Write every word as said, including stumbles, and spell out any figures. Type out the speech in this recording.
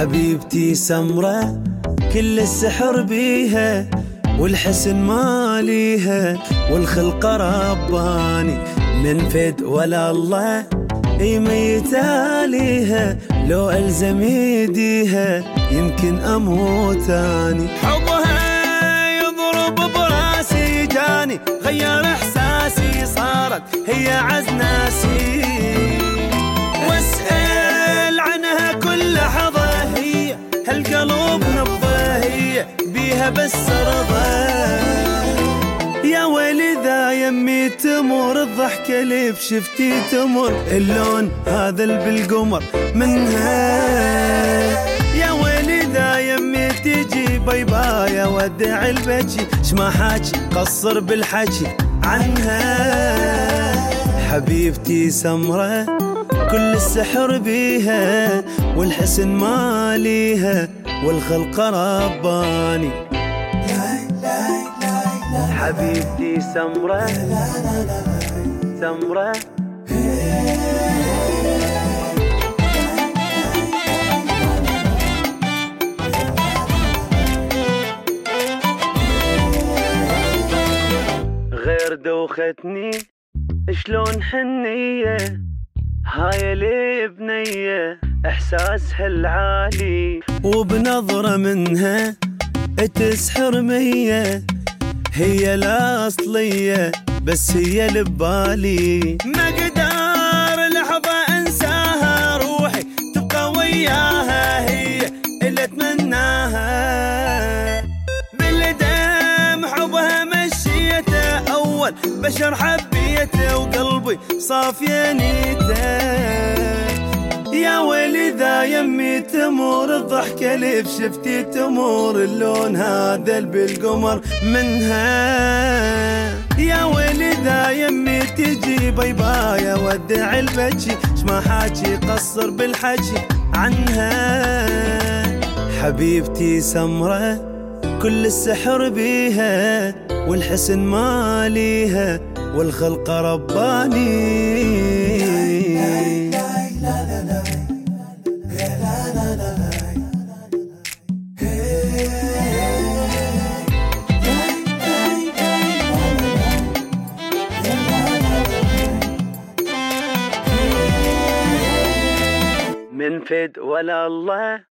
حبيبتي سمرة كل السحر بيها، والحسن ماليها، والخلق رباني من فد ولا الله اي ميتاليها. لو الزم يديها يمكن اموت اني. حبها يضرب براسي جاني، غير احساسي صارت هي عز ناسي. واسأل عنها كل لحظة، هي هالقلب نبضه، هي بيها بس رضا. يا ويلي ذا يمي تمر الضحكة اللي بشفتي تمر، اللون هذا اللي بالقمر منها. يا ويلي ذا يمي تجي باي باي ودع البكي، شما حاكي قصر بالحكي عنها. حبيبتي سمرة كل السحر بيها، والحسن ماليها، والخلق رباني. حبيبتي سمرة سمرة غير دوختني شلون حنية، هاي اللي بنية احساسها العالي، وبنظرة منها تسحر مية. هي الأصلية بس هي اللي ببالي، ما اقدر لحظة انساها، روحي تبقى وياها، هي اللي اتمناها. بالدم حبها مشيته، اول بشر حبيته، وقلبي صافية نيته. يا ويلي ذا يمي تمر الضحكة اللي بشفتي تمر، اللون هذا اللي بالقمر منها. يا ويلي ذا يمي تجي باي باي ودع البكي، شما حاكي قصر بالحكي عنها. حبيبتي سمرة كل السحر بيها، والحسن ماليها، والخلق رباني. من فد ولا الله